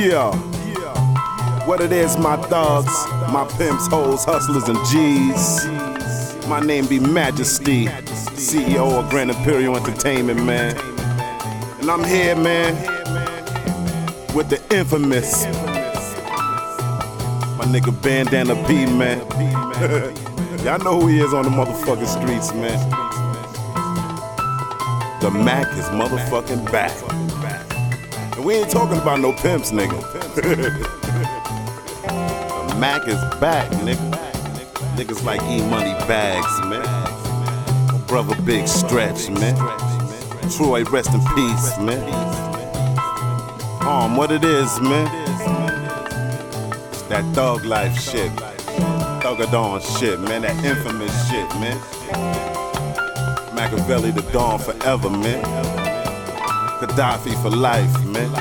Yeah, what it is, my thugs, my pimps, hoes, hustlers, and G's. My name be Majesty, CEO of Grand Imperial Entertainment, man. And I'm here, man, with the infamous, my nigga Bandana P, man. Y'all know who he is on the motherfucking streets, man. The Mac is motherfucking back. And we ain't talking about no pimps, nigga. The Mac is back, nigga. Niggas like E-Money Bags, man. My brother Big Stretch, man. Troy, rest in peace, man. What it is, man. It's that thug life shit. Thuggadon shit, man. That infamous shit, man. Machiavelli the Dawn forever, man. Gaddafi for life, man.